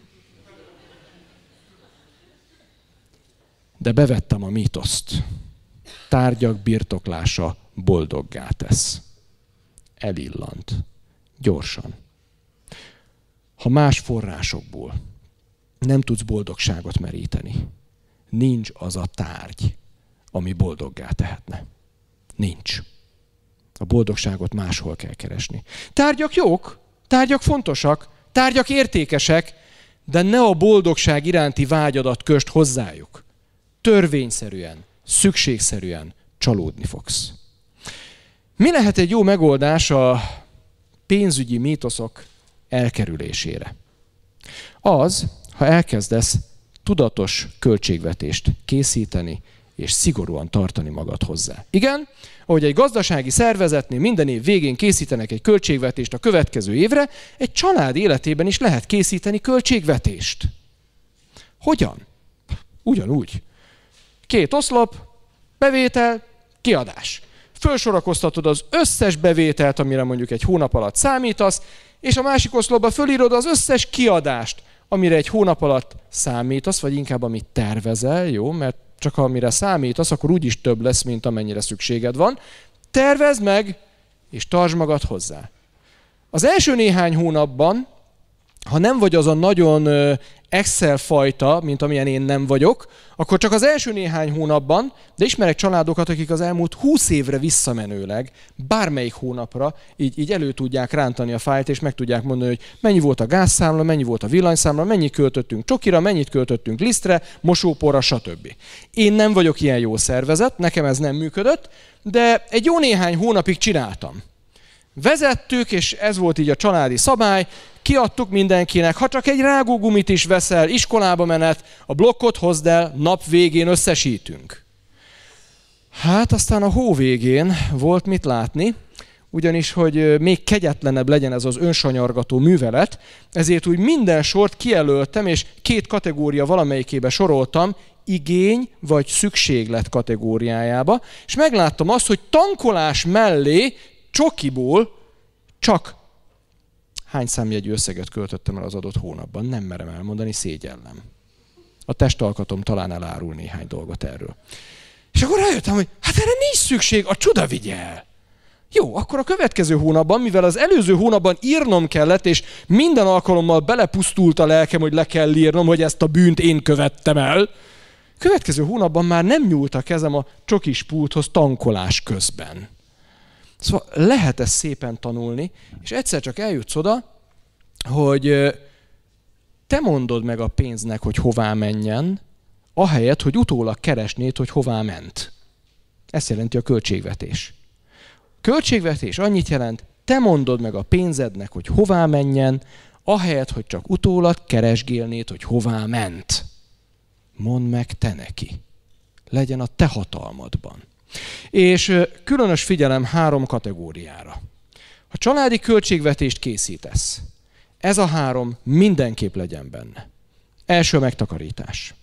De bevettem a mítoszt. Tárgyak birtoklása boldoggá tesz. Elillant. Gyorsan. Ha más forrásokból nem tudsz boldogságot meríteni, nincs az a tárgy, ami boldoggá tehetne. Nincs. A boldogságot máshol kell keresni. Tárgyak jók, tárgyak fontosak, tárgyak értékesek, de ne a boldogság iránti vágyadat köst hozzájuk. Törvényszerűen, szükségszerűen csalódni fogsz. Mi lehet egy jó megoldás a pénzügyi mítoszok elkerülésére? Az, ha elkezdesz tudatos költségvetést készíteni, és szigorúan tartani magad hozzá. Igen, ahogy egy gazdasági szervezetnél minden év végén készítenek egy költségvetést a következő évre, egy család életében is lehet készíteni költségvetést. Hogyan? Ugyanúgy. 2 oszlop, bevétel, kiadás. Fölsorakoztatod az összes bevételt, amire mondjuk egy hónap alatt számítasz, és a másik oszlopba fölírod az összes kiadást, amire egy hónap alatt számítasz, vagy inkább amit tervezel, jó? Mert csak amire számítasz, akkor úgyis több lesz, mint amennyire szükséged van. Tervezd meg, és tartsd magad hozzá. Az első néhány hónapban, ha nem vagy az a nagyon Excel fajta, mint amilyen én nem vagyok, akkor csak az első néhány hónapban, de ismerek családokat, akik az elmúlt 20 évre visszamenőleg, bármelyik hónapra így elő tudják rántani a fájlt, és meg tudják mondani, hogy mennyi volt a gázszámla, mennyi volt a villanyszámla, mennyit költöttünk csokira, mennyit költöttünk lisztre, mosóporra, stb. Én nem vagyok ilyen jó szervezet, nekem ez nem működött, de egy jó néhány hónapig csináltam. Vezettük, és ez volt így a családi szabály, kiadtuk mindenkinek, ha csak egy rágógumit is veszel, iskolába menet, a blokkot hozd el, nap végén összesítünk. Hát aztán a hó végén volt mit látni, ugyanis, hogy még kegyetlenebb legyen ez az önsanyargató művelet, ezért úgy minden sort kijelöltem, és 2 kategória valamelyikébe soroltam, igény vagy szükséglet kategóriájába, és megláttam azt, hogy tankolás mellé csokiból csak hány számjegyű összeget költöttem el az adott hónapban. Nem merem elmondani, szégyellem. A testalkatom talán elárul néhány dolgot erről. És akkor rájöttem, hogy hát erre nincs szükség, a csuda vigye el. Jó, akkor a következő hónapban, mivel az előző hónapban írnom kellett, és minden alkalommal belepusztult a lelkem, hogy le kell írnom, hogy ezt a bűnt én követtem el, következő hónapban már nem nyúlt a kezem a csokis pulthoz tankolás közben. Szóval lehet ezt szépen tanulni, és egyszer csak eljutsz oda, hogy te mondod meg a pénznek, hogy hová menjen, ahelyett, hogy utólag keresnéd, hogy hová ment. Ezt jelenti a költségvetés. Költségvetés annyit jelent, te mondod meg a pénzednek, hogy hová menjen, ahelyett, hogy csak utólag keresgélnéd, hogy hová ment. Mondd meg te neki. Legyen a te hatalmadban. És különös figyelem 3 kategóriára. Ha családi költségvetést készítesz, ez a 3 mindenképp legyen benne. Első megtakarítás.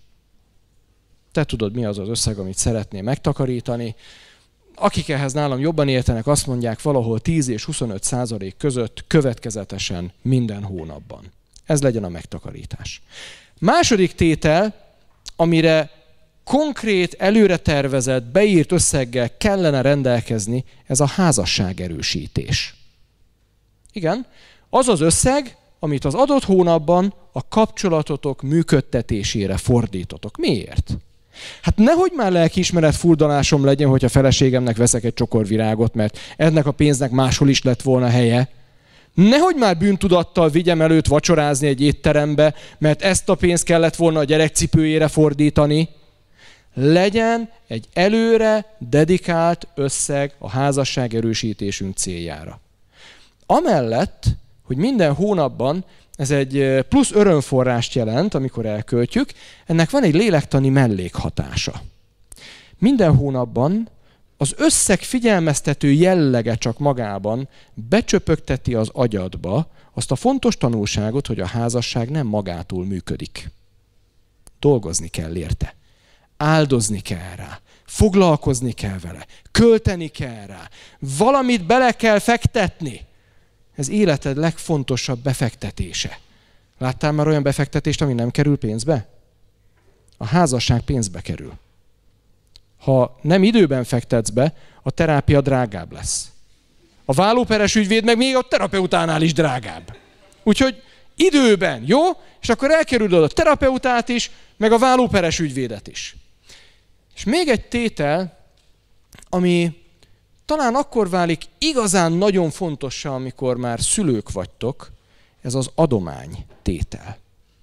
Te tudod, mi az az összeg, amit szeretnél megtakarítani. Akik ehhez nálam jobban értenek, azt mondják valahol 10 és 25% között következetesen minden hónapban. Ez legyen a megtakarítás. Második tétel, amire konkrét, előre tervezett, beírt összeggel kellene rendelkezni, ez a házasságerősítés. Igen, az az összeg, amit az adott hónapban a kapcsolatotok működtetésére fordítotok. Miért? Hát nehogy már lelkiismeret furdalásom legyen, hogyha feleségemnek veszek egy csokor virágot, mert ennek a pénznek máshol is lett volna helye. Nehogy már bűntudattal vigyem előtt vacsorázni egy étterembe, mert ezt a pénzt kellett volna a gyerekcipőjére fordítani. Legyen egy előre dedikált összeg a házasságerősítésünk céljára. Amellett, hogy minden hónapban ez egy plusz örömforrást jelent, amikor elköltjük, ennek van egy lélektani mellékhatása. Minden hónapban az összeg figyelmeztető jellege csak magában becsöpögteti az agyadba azt a fontos tanulságot, hogy a házasság nem magától működik. Dolgozni kell érte. Áldozni kell rá. Foglalkozni kell vele. Költeni kell rá. Valamit bele kell fektetni. Ez életed legfontosabb befektetése. Láttál már olyan befektetést, ami nem kerül pénzbe? A házasság pénzbe kerül. Ha nem időben fektetsz be, a terápia drágább lesz. A vállóperes ügyvéd meg még a terapeutánál is drágább. Úgyhogy időben, jó? És akkor elkerülöd a terapeutát is, meg a vállóperes ügyvédet is. És még egy tétel, ami talán akkor válik igazán nagyon fontossá, amikor már szülők vagytok, ez az adomány tétel.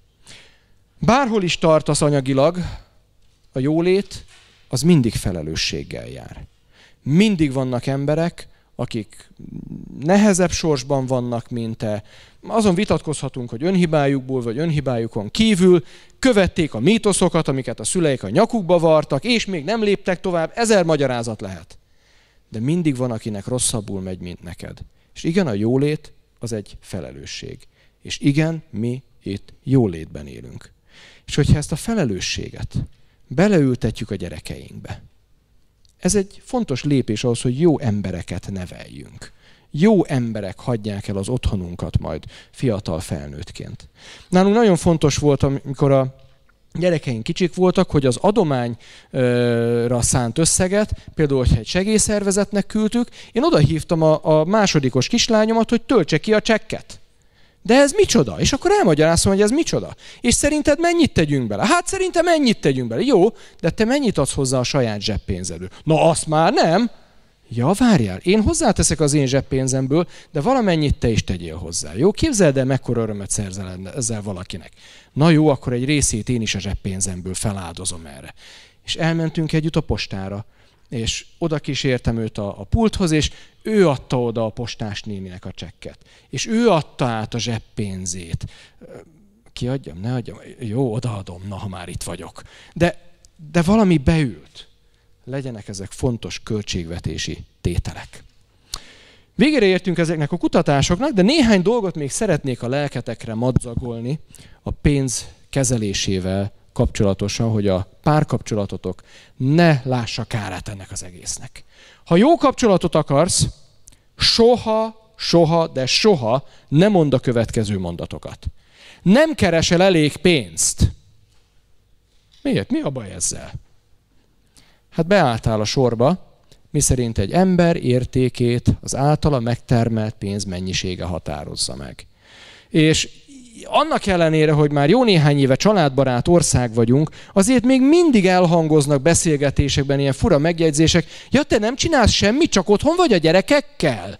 Bárhol is tartasz anyagilag, a jólét az mindig felelősséggel jár. Mindig vannak emberek, akik nehezebb sorsban vannak, mint te. Azon vitatkozhatunk, hogy önhibájukból vagy önhibájukon kívül követték a mítoszokat, amiket a szüleik a nyakukba vartak, és még nem léptek tovább, 1000 magyarázat lehet. De mindig van, akinek rosszabbul megy, mint neked. És igen, a jólét az egy felelősség. És igen, mi itt jólétben élünk. És hogyha ezt a felelősséget beleültetjük a gyerekeinkbe, ez egy fontos lépés ahhoz, hogy jó embereket neveljünk. Jó emberek hagyják el az otthonunkat majd fiatal felnőttként. Nálunk nagyon fontos volt, amikor a gyerekeink kicsik voltak, hogy az adományra szánt összeget, például, hogyha egy segélyszervezetnek küldtük, én oda hívtam a másodikos kislányomat, hogy töltse ki a csekket. De ez micsoda? És akkor elmagyarázom, hogy ez micsoda. És szerinted mennyit tegyünk bele? Hát szerintem ennyit tegyünk bele. Jó, de te mennyit adsz hozzá a saját zseppénzedből? Na azt már nem. Ja, várjál, én hozzáteszek az én zseppénzemből, de valamennyit te is tegyél hozzá. Jó, képzeld el, mekkora örömet szerzel ezzel valakinek. Na jó, akkor egy részét én is a zseppénzemből feláldozom erre. És elmentünk együtt a postára, és oda kísértem őt a pulthoz, és ő adta oda a postás néninek a csekket. És ő adta át a zseppénzét. Kiadjam, ne adjam? Jó, odaadom, na, ha már itt vagyok. De valami beült. Legyenek ezek fontos költségvetési tételek. Végére értünk ezeknek a kutatásoknak, de néhány dolgot még szeretnék a lelketekre madzagolni a pénz kezelésével kapcsolatosan, hogy a párkapcsolatotok ne lássa kárát ennek az egésznek. Ha jó kapcsolatot akarsz, soha ne mondd a következő mondatokat. Nem keresel elég pénzt. Miért? Mi a baj ezzel? Hát beálltál a sorba, miszerint egy ember értékét az általa megtermelt pénz mennyisége határozza meg. És annak ellenére, hogy már jó néhány éve családbarát ország vagyunk, azért még mindig elhangoznak beszélgetésekben ilyen fura megjegyzések. Ja, te nem csinálsz semmit, csak otthon vagy a gyerekekkel?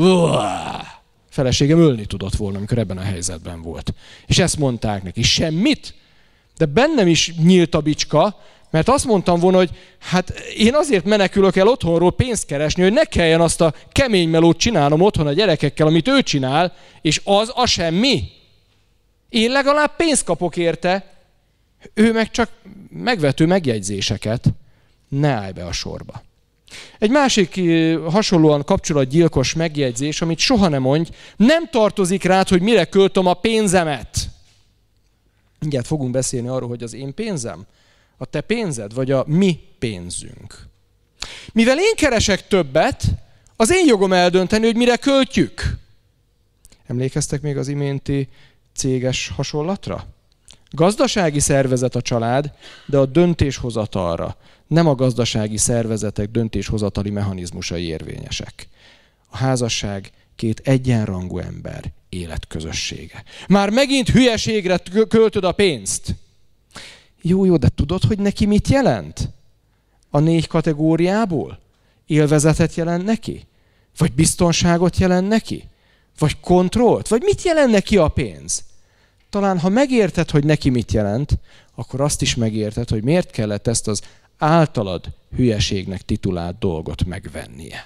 Feleségem ölni tudott volna, amikor ebben a helyzetben volt. És ezt mondták neki, semmit? De bennem is nyílt a bicska, mert azt mondtam volna, hogy hát én azért menekülök el otthonról pénzt keresni, hogy ne kelljen azt a kemény melót csinálnom otthon a gyerekekkel, amit ő csinál, és az a semmi. Én legalább pénzt kapok érte, ő meg csak megvető megjegyzéseket. Ne állj be a sorba. Egy másik hasonlóan kapcsolatgyilkos megjegyzés, amit soha nem mondj, nem tartozik rád, hogy mire költöm a pénzemet. Mindjárt fogunk beszélni arról, hogy az én pénzem, a te pénzed, vagy a mi pénzünk. Mivel én keresek többet, az én jogom eldönteni, hogy mire költjük. Emlékeztek még az iménti céges hasonlatra? Gazdasági szervezet a család, de a döntéshozatalra nem a gazdasági szervezetek döntéshozatali mechanizmusai érvényesek. A házasság két egyenrangú ember életközössége. Már megint hülyeségre költöd a pénzt. Jó, de tudod, hogy neki mit jelent? A 4 kategóriából? Élvezetet jelent neki? Vagy biztonságot jelent neki? Vagy kontrollt? Vagy mit jelent neki a pénz? Talán ha megérted, hogy neki mit jelent, akkor azt is megérted, hogy miért kellett ezt az általad hülyeségnek titulált dolgot megvennie.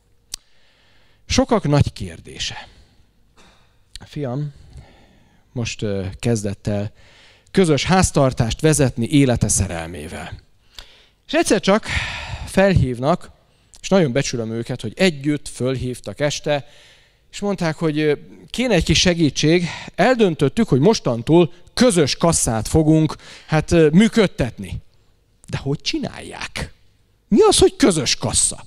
Sokak nagy kérdése. Fiam, most kezdett el közös háztartást vezetni élete szerelmével. És egyszer csak felhívnak, és nagyon becsülöm őket, hogy együtt fölhívtak este, és mondták, hogy kéne egy kis segítség, eldöntöttük, hogy mostantól közös kasszát fogunk működtetni. De hogy csinálják? Mi az, hogy közös kassa?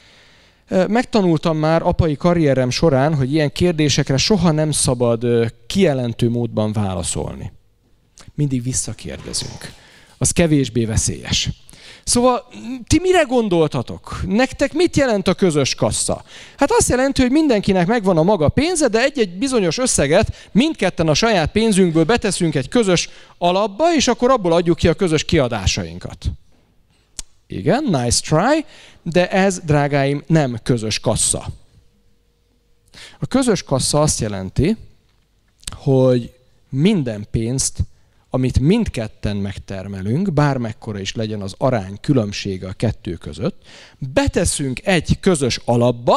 Megtanultam már apai karrierem során, hogy ilyen kérdésekre soha nem szabad kijelentő módban válaszolni. Mindig visszakérdezünk. Az kevésbé veszélyes. Szóval ti mire gondoltatok? Nektek mit jelent a közös kassa? Hát azt jelenti, hogy mindenkinek megvan a maga pénze, de egy-egy bizonyos összeget mindketten a saját pénzünkből beteszünk egy közös alapba, és akkor abból adjuk ki a közös kiadásainkat. Igen, nice try, de ez, drágáim, nem közös kassa. A közös kassa azt jelenti, hogy minden pénzt, amit mindketten megtermelünk, bármekkora is legyen az arány különbsége a kettő között, beteszünk egy közös alapba,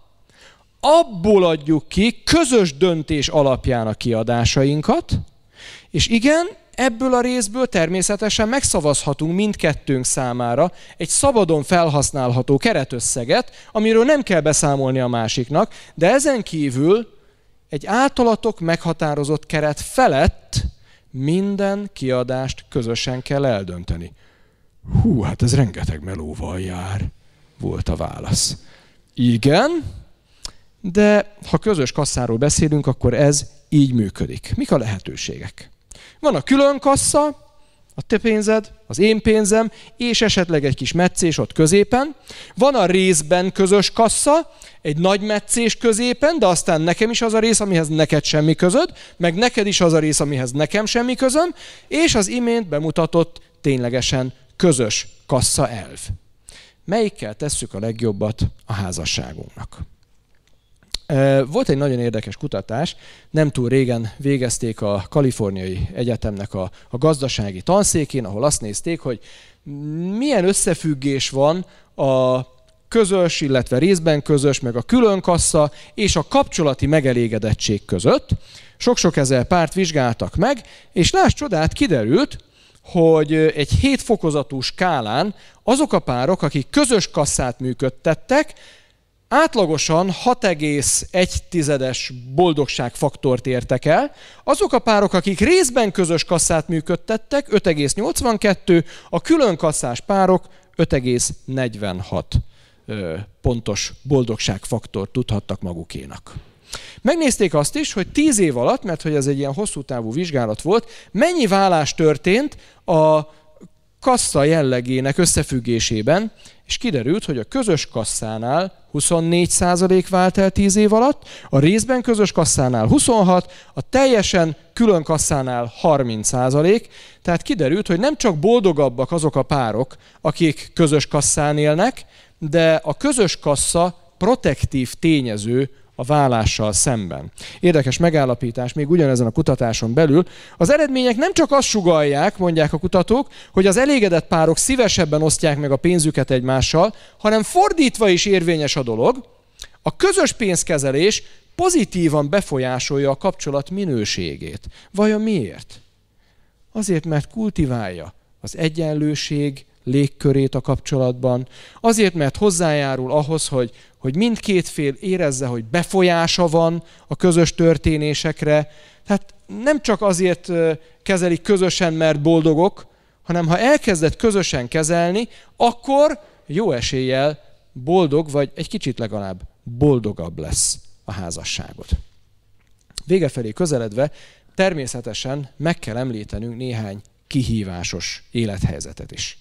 abból adjuk ki közös döntés alapján a kiadásainkat, és igen, ebből a részből természetesen megszavazhatunk mindkettőnk számára egy szabadon felhasználható keretösszeget, amiről nem kell beszámolni a másiknak, de ezen kívül egy általatok meghatározott keret felett minden kiadást közösen kell eldönteni. Hú, hát ez rengeteg melóval jár, volt a válasz. Igen, de ha közös kasszáról beszélünk, akkor ez így működik. Mik a lehetőségek? Van a külön kassa, a te pénzed, az én pénzem, és esetleg egy kis meccés ott középen. Van a részben közös kassa, egy nagy meccés középen, de aztán nekem is az a rész, amihez neked semmi közöd, meg neked is az a rész, amihez nekem semmi közöm, és az imént bemutatott ténylegesen közös kassa elv. Melyikkel tesszük a legjobbat a házasságunknak? Volt egy nagyon érdekes kutatás, nem túl régen végezték a Kaliforniai Egyetemnek a gazdasági tanszékén, ahol azt nézték, hogy milyen összefüggés van a közös, illetve részben közös, meg a külön kassa és a kapcsolati megelégedettség között. Sok-sok ezer párt vizsgáltak meg, és láss csodát, kiderült, hogy egy 7 fokozatú skálán azok a párok, akik közös kasszát működtettek, átlagosan 6,1 boldogságfaktort értek el. Azok a párok, akik részben közös kasszát működtettek, 5,82, a külön kasszás párok 5,46 pontos boldogságfaktort tudhattak magukénak. Megnézték azt is, hogy 10 év alatt, mert hogy ez egy ilyen hosszú távú vizsgálat volt, mennyi válás történt a kassa jellegének összefüggésében, és kiderült, hogy a közös kasszánál 24% vált el 10 év alatt, a részben közös kasszánál 26%, a teljesen külön kasszánál 30%, tehát kiderült, hogy nem csak boldogabbak azok a párok, akik közös kasszán élnek, de a közös kassa protektív tényező a válással szemben. Érdekes megállapítás még ugyanezen a kutatáson belül. Az eredmények nem csak azt sugallják, mondják a kutatók, hogy az elégedett párok szívesebben osztják meg a pénzüket egymással, hanem fordítva is érvényes a dolog. A közös pénzkezelés pozitívan befolyásolja a kapcsolat minőségét. Vajon miért? Azért, mert kultiválja az egyenlőség légkörét a kapcsolatban, azért, mert hozzájárul ahhoz, hogy mindkét fél érezze, hogy befolyása van a közös történésekre. Tehát nem csak azért kezelik közösen, mert boldogok, hanem ha elkezded közösen kezelni, akkor jó eséllyel boldog, vagy egy kicsit legalább boldogabb lesz a házasságod. Vége felé közeledve természetesen meg kell említenünk néhány kihívásos élethelyzetet is.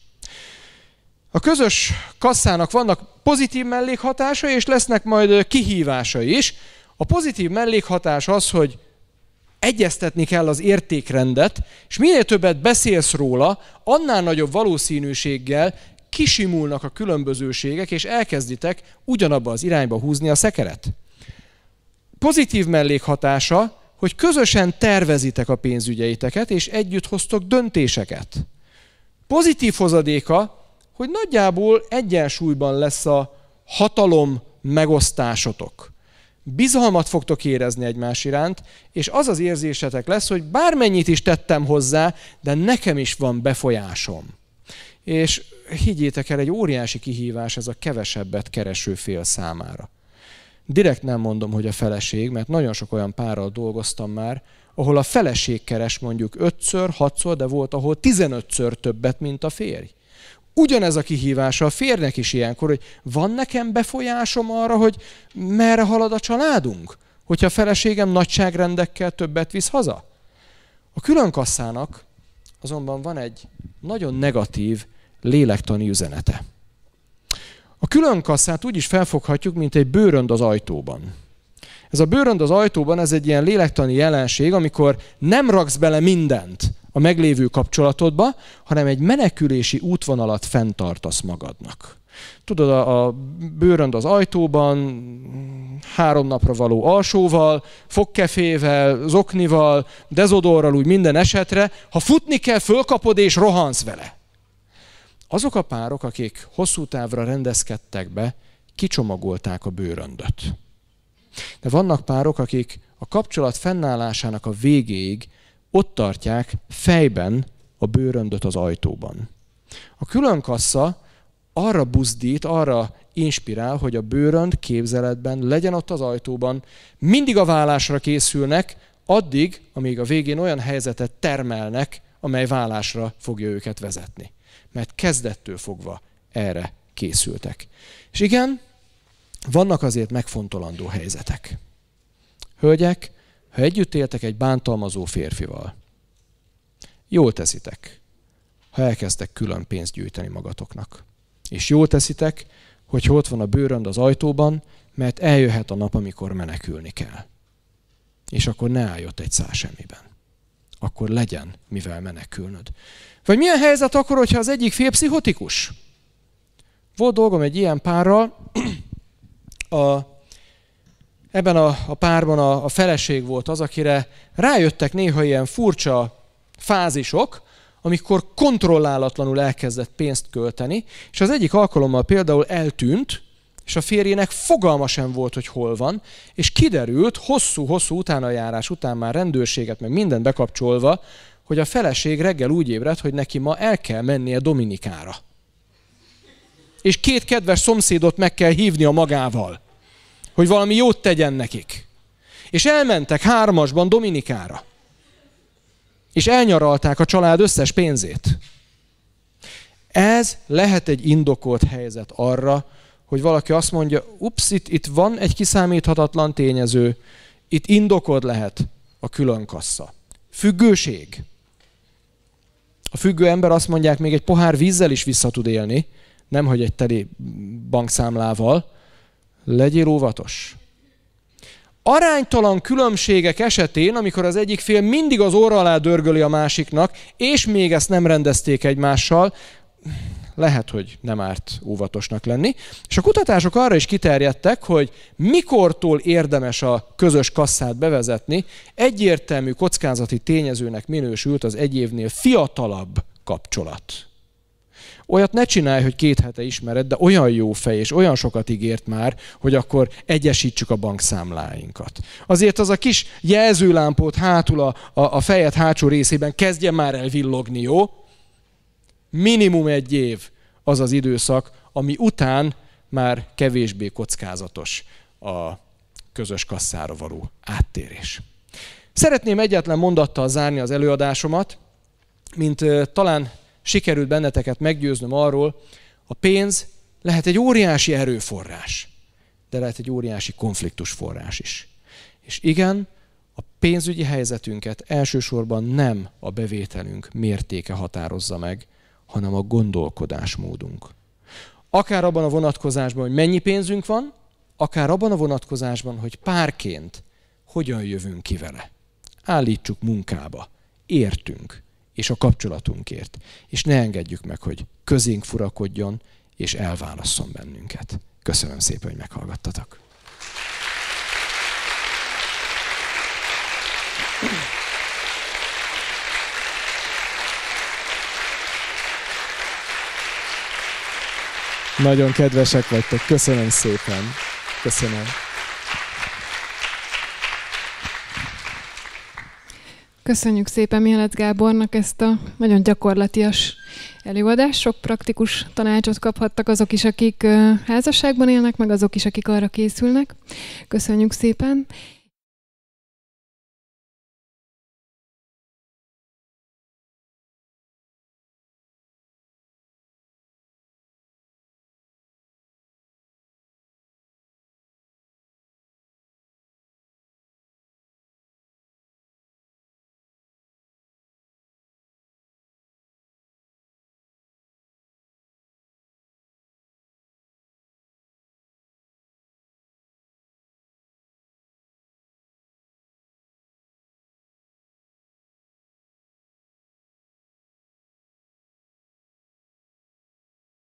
A közös kasszának vannak pozitív mellékhatásai, és lesznek majd kihívásai is. A pozitív mellékhatás az, hogy egyeztetni kell az értékrendet, és minél többet beszélsz róla, annál nagyobb valószínűséggel kisimulnak a különbözőségek, és elkezditek ugyanabba az irányba húzni a szekeret. Pozitív mellékhatása, hogy közösen tervezitek a pénzügyeiteket, és együtt hoztok döntéseket. Pozitív hozadéka, hogy nagyjából egyensúlyban lesz a hatalom megosztásotok. Bizalmat fogtok érezni egymás iránt, és az az érzésetek lesz, hogy bármennyit is tettem hozzá, de nekem is van befolyásom. És higgyétek el, egy óriási kihívás ez a kevesebbet kereső fél számára. Direkt nem mondom, hogy a feleség, mert nagyon sok olyan párral dolgoztam már, ahol a feleség keres mondjuk 5-ször, 6-szor, de volt, ahol 15-ször többet, mint a férj. Ugyanez a kihívása a férjnek is ilyenkor, hogy van nekem befolyásom arra, hogy merre halad a családunk, hogyha a feleségem nagyságrendekkel többet visz haza. A külön kasszának azonban van egy nagyon negatív lélektani üzenete. A különkasszát úgy is felfoghatjuk, mint egy bőrönd az ajtóban. Ez a bőrönd az ajtóban, ez egy ilyen lélektani jelenség, amikor nem raksz bele mindent a meglévő kapcsolatodba, hanem egy menekülési útvonalat fenntartasz magadnak. Tudod, a bőrönd az ajtóban, 3 napra való alsóval, fogkefével, zoknival, dezodorral úgy minden esetre, ha futni kell, fölkapod és rohansz vele. Azok a párok, akik hosszú távra rendezkedtek be, kicsomagolták a bőröndöt. De vannak párok, akik a kapcsolat fennállásának a végéig ott tartják fejben a bőröndöt az ajtóban. A különkassa arra buzdít, arra inspirál, hogy a bőrönd képzeletben legyen ott az ajtóban, mindig a válásra készülnek, addig, amíg a végén olyan helyzetet termelnek, amely válásra fogja őket vezetni. Mert kezdettől fogva erre készültek. És igen, vannak azért megfontolandó helyzetek. Hölgyek, ha együtt éltek egy bántalmazó férfival, jól teszitek, ha elkezdtek külön pénzt gyűjteni magatoknak. És jól teszitek, hogy ott van a bőrönd az ajtóban, mert eljöhet a nap, amikor menekülni kell. És akkor ne állj ott egy szál semmiben. Akkor legyen, mivel menekülnöd. Vagy milyen helyzet akkor, hogyha az egyik fél pszichotikus? Volt dolgom egy ilyen párral, ebben a párban a feleség volt az, akire rájöttek néha ilyen furcsa fázisok, amikor kontrollálatlanul elkezdett pénzt költeni, és az egyik alkalommal például eltűnt, és a férjének fogalma sem volt, hogy hol van, és kiderült hosszú-hosszú utánajárás után már rendőrséget, meg mindent bekapcsolva, hogy a feleség reggel úgy ébredt, hogy neki ma el kell mennie Dominikára. És 2 kedves szomszédot meg kell hívnia magával, hogy valami jót tegyen nekik. És elmentek 3-asban Dominikára. És elnyaralták a család összes pénzét. Ez lehet egy indokolt helyzet arra, hogy valaki azt mondja, ups, itt van egy kiszámíthatatlan tényező, itt indokolt lehet a különkassa. Függőség. A függő ember, azt mondják, még egy pohár vízzel is vissza tud élni, nemhogy egy teli bankszámlával. Legyél óvatos. Aránytalan különbségek esetén, amikor az egyik fél mindig az orra alá dörgöli a másiknak, és még ezt nem rendezték egymással, lehet, hogy nem árt óvatosnak lenni. És a kutatások arra is kiterjedtek, hogy mikortól érdemes a közös kasszát bevezetni, egyértelmű kockázati tényezőnek minősült az 1 évnél fiatalabb kapcsolat. Olyat ne csinálj, hogy 2 hete ismered, de olyan jó fej, és olyan sokat ígért már, hogy akkor egyesítsük a bankszámláinkat. Azért az a kis jelzőlámpót hátul a fejed hátsó részében kezdjen már el villogni, jó? Minimum 1 év az az időszak, ami után már kevésbé kockázatos a közös kasszára való áttérés. Szeretném egyetlen mondattal zárni az előadásomat, mint talán sikerült benneteket meggyőznöm arról, a pénz lehet egy óriási erőforrás, de lehet egy óriási konfliktusforrás is. És igen, a pénzügyi helyzetünket elsősorban nem a bevételünk mértéke határozza meg, hanem a gondolkodásmódunk. Akár abban a vonatkozásban, hogy mennyi pénzünk van, akár abban a vonatkozásban, hogy párként hogyan jövünk ki vele. Állítsuk munkába, értünk, és a kapcsolatunkért. És ne engedjük meg, hogy közénk furakodjon, és elválasszon bennünket. Köszönöm szépen, hogy meghallgattatok. Nagyon kedvesek vagytok. Köszönöm szépen. Köszönöm. Köszönjük szépen Mielec Gábornak ezt a nagyon gyakorlatias előadást. Sok praktikus tanácsot kaphattak azok is, akik házasságban élnek, meg azok is, akik arra készülnek. Köszönjük szépen.